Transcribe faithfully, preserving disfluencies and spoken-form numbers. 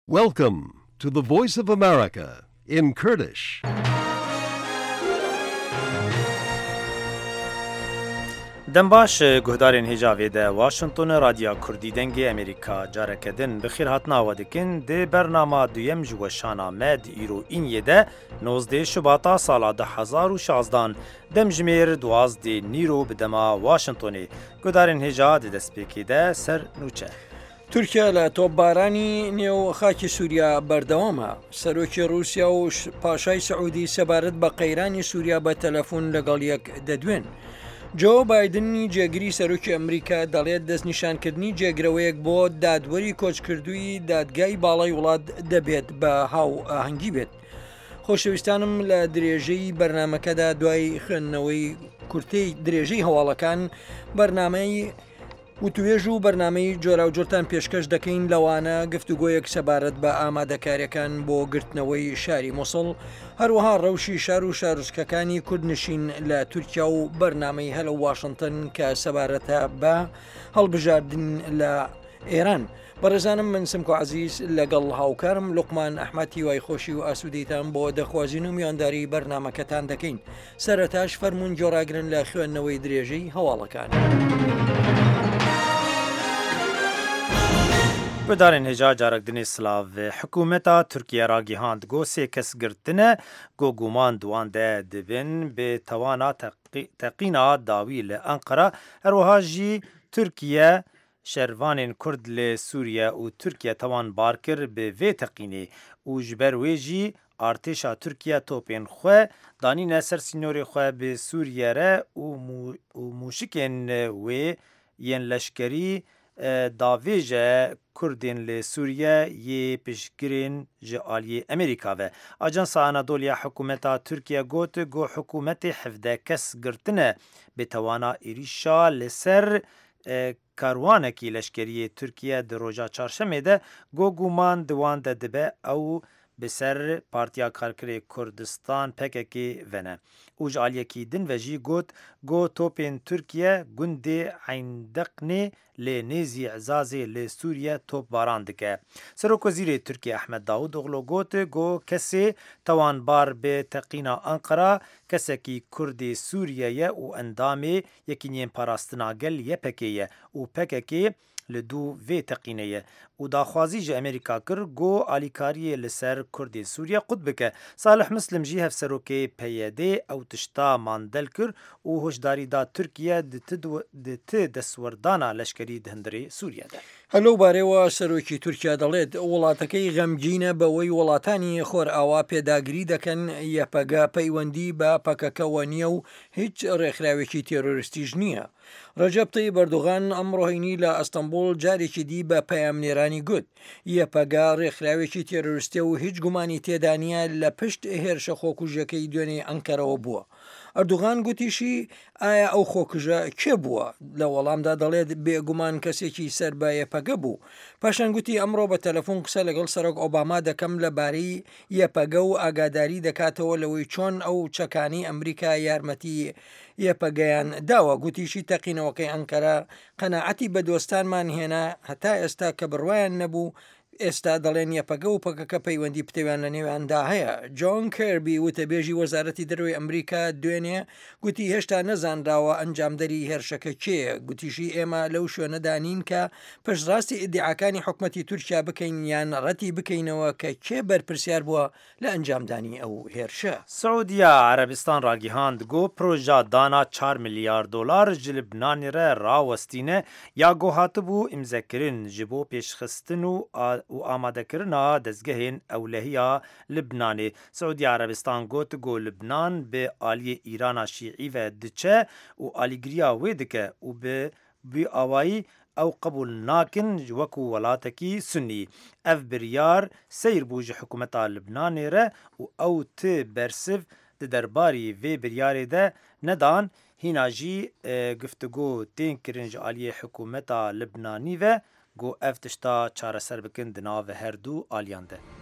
Welcome to the Voice of America in Kurdish. دنباش گهدارین هجاوی ده واشنطن رادیو کردی دنگی امریکا جارکدن بخیر هاتنا ودکن ده برنامه دویم جوشانا مد ایرو این یده نوزده شباتا سالا ده هزار و شازدان دم جمیر دوازده نیرو بدما واشنطنی گهدارین هجا ده دسپیکی ده سر نوچه تورکیا لە تۆپبارانی نێو خاکی سووریا بەردەوامە. سەرۆکی رووسیا و پاشای سعودی سەبارەت بە قەیرانی سووریا بە تەلەفۆن لەگەڵ یەک دەدوێن. جۆ بایدنی جێگیری سەرۆکی ئەمریکا دەڵێت دەستنیشانکردنی جێگرەوەیەک بۆ دادوەری کۆچکردووی دادگای باڵای وڵات دەبێت بە هاو ئاهەنگی بێت. خۆشەویستانم لە درێژەی بەرنمەکەدا دوای خوێندنەوەی کورتەی درێژەی هەواڵەکان بەرنامەی وتوێژ و بەرنامەی جۆرا و جۆرتان پێشکەش دەکەین لەوانە گفتوگۆیەک سەبارەت بە ئامادەکاریەکان بۆ گرتنەوەی شاری مووسڵ هەروەها ڕەوشی شار و شارۆچکەکانی کوردنشین لە تورکیا و بەرنامەی هەلە واشنطن کە سەبارەتە بە هەڵبژاردن لە ئێران. بەڕێزانم من سمکۆ عەزیز لەگەڵ هاوکارم لوقمان ئەحمەدی وای خۆشی و ئاسوودەیتان بۆ دەخوازین و میوانداری بەرنمەکەتان دەکەین. سەرەتاش فەرموون جۆراگرن لە خوێندنەوەی درێژەی هەواڵەکان. بدارین هجا جارکدنی سلاو حکومتا ترکیه را گیهاند گو سه کس گرتنه گو گومان دوان ده دبن به توانا تقینا داوی لأنقره اروها جی ترکیه شروانین کرد لسوریه و ترکیه توان بارکر به وی تقینی و جبر ویجی ارتشا ترکیه توپین خواه دانی نسر سینوری خواه به سوریه را و موشکین وی ین لشکری داویجه کردین لی سوریه یه پیشگیرین جالی امریکا و آجانس آنادولیا حکومتا ترکیه گوت گو حکومت حفظه کس گرتنه به توانا ایریشا لسر کاروانکی لشکری ترکیه در روژا چارشمه ده گو گومان دوان ده دبه او بسر پارتیا کارکری کردستان پککی ونه. اوج آلیکی دن و جی گوت گو توپین ترکیه گنده عیندقنی لی نیزی عزازی لی سوریه توپ باراندکه. سروک وزیر ترکیه احمد داود اغلو گوت گو کسی توانبار به تقینا انقره کسی کی کردی سوریه و اندامی یکینین پاراستناگل یه پکیه و پککی لدو وی تقینیه و داخوازی جه امریکا کر گو آلیکاری لسر کردی سوریه قد بکه صالح مسلم جی هف سروکی پیده او تشتا ماندل کر و هشداری دا ترکیه دت دسوردانا لشکری دهندری سوریه ده. هەلو بارەوە سەرۆکی تورکیا دەڵێت وڵاتەکەی غەمگینە بەوەی وڵاتانی خۆر ئاوا پێداگری دەکەن یەپەگا پەیوەندی بە پەکەکەوە نییە و هیچ ڕێکخراوێکی تێرۆریستیش نییە. ڕەجەب تەیب ئەردۆغان ئەمڕۆهینی لە ئەستەمبوڵ جارێکی دی بە پەیامنێرانی گوت یەپەگا ڕێکخراوێکی تێرۆریستە و هیچ گومانی تێدا نییە لە پشت هێرشە خۆکوژەکەی دوێنێ ئەنکەرەوە بووە. ئەردوغان گوتیشی ئایا ئەو خۆکژە کێ بووە لە وەڵامدا دەڵێت بێگومان کەسێکی سەر بە یەپەگە بوو. پاشان گوتی ئەمڕۆ بە تەلەفۆن قسە لەگەڵ سەرۆک ئۆباما دەکەم لەبارەی یەپەگە و ئاگاداری دەکاتەوە لەوەی چۆن ئەو چەکانی ئەمریکا یارمەتی یەپەگەیان داوە. گوتیشی تەقینەوەکەی ئەنکەرە قەناعەتی بە دۆستانمان هێنا هەتا ئێستا کە بڕوایان نەبوو ئێستا دەڵێن یەپەگە و پەکەکە پەیوەندی پتەویان لە نێواندا هەیە. جۆن کێربی وتەبێژی وەزارەتی دەروی ئەمریکا دوێنێ گوتی هێشتا نەزانراوە ئەنجامدەری هێرشەکە کێیە. گوتیشی ئێمە لەو شوێنەدا نین کە پشتڕاستی ئیدعاکانی حکومەتی تورکیا بکەین یان ڕەتی بکەینەوە کە کێ بەرپرسیار بووە لە ئەنجامدانی ئەو هێرشە. سعودیا عربستان راگیهاند گو پروژا دانا چهار میلیارد دلار جلبنانی را راوستینه یا گو هاتبو امزکرین جبو پیشخستن و و آماده کرنا دزگهین اولهیا لبنانی. سعودی عربستان گوت گو لبنان به آلی ایران شیعی و دچه و آلیگریا ویدکه و به بی آوایی او قبول ناکن وکو ولاتکی سنی. اف بریار سیر بوج حکومت لبنانی ره و او ت برسف ده درباری وی بریاری ده ندان هیناجی گفتگو تین کرنج آلی حکومت لبنانی و گو اف تشتا چاره سر بکن دناو هر دو آلیانده.